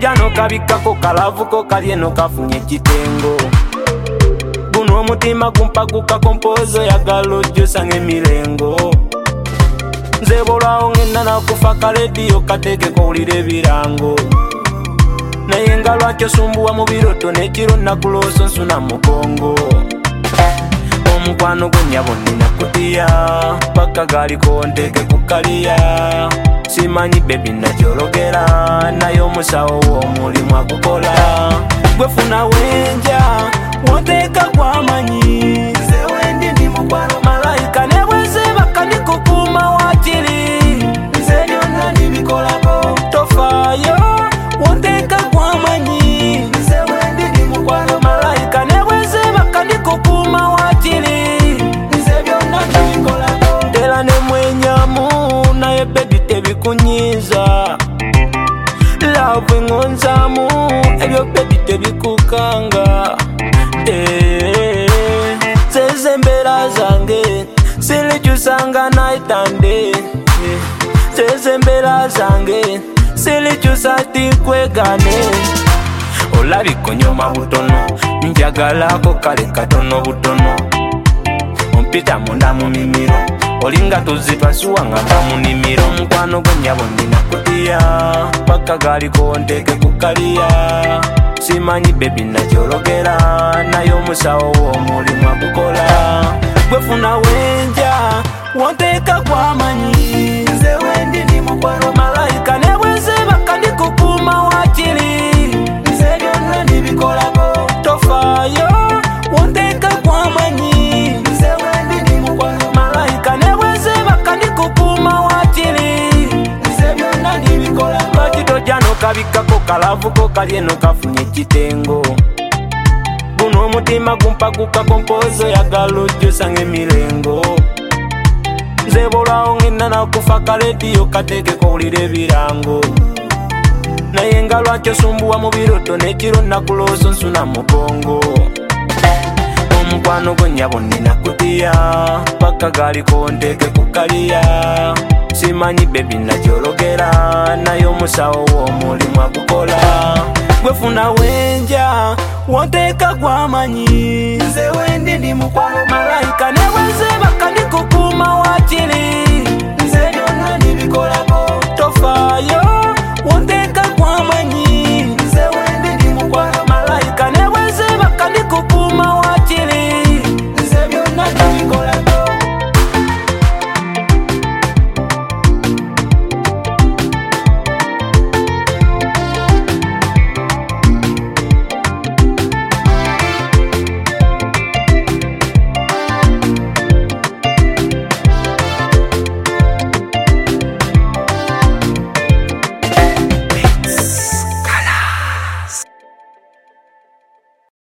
tojano kabikako kalavuko kalyeno kafunye kitengo guno omutima gumpaguka kompozo ya galojo sange milengo nze bolwawo ngenda nakufa kalediyo katekeko ulire ebirango naye nga lwaki osumbuwa mu biroto n'ekiro nakuloosa nsuna mugongo omukwano gwennyabo nina kutiya paka galiko nteke kukaliya simanyi bebi nakyologera naye omusawo w'omulimu agukola gwefuna wenja wonteeka gwamanyi nze wendi ndi mukwano malayika ne bwezeba kandikukuuma wakiri nze byonna ndibikolako tofaayo wonteeka gwamanyi nze wendi ndi mukwano malayika ne bwezeba kandikukuuma wakiri nze byonna ndibikolako ntera ne mwenyamu naye bebi tebikunyiza love ngonzamu ebyo bebi tebikukanga zeze mbera zange silikyusanga naitande zeze mbera zange silikyusa tinkwegane olabikonyoma butono njagalako kale katono butono ompita munda mu mimiro olinga tuzitwasuwanga mba mu nimiro omukwano gwennyabo nina kutiya paka galiko nteke kukaliya simanyi bebi nakyologera naye omusawo w'omulimu agukola gwefuna wenja wonteeka gwamanyi nze wendi ndi mukwano malayika ne bwezeba kandikukuuma wakiri nze byonna ndibikolako tofaayo wonteeka gwamanyi nze wendi ndi mukwano malayika ne bwezeba kandikukuuma wakiri nze byonna ndibikolako lwaki tojano kabikako kalavuko kalyeno kafunye ekitengo guno omutima gumpaguka kompozo ya galojo sange milengo nze bolwawo ngenda nakufa kalediyo katekeko ulire ebirango naye nga lwaki osumbuwa mu biroto n'ekiro nakuloosa nsuna mugongo omukwano gwennyabo nina kutiya paka galiko nteke kukaliya simanyi bebi nakyologera naye omusawo w'omulimu agukola gwefuna wenja wonteeka gwamanyi nze wendi ndi mukwano malayika ne bwezeba kandikukuuma wakiri nze byonna ndibikolako tofaayo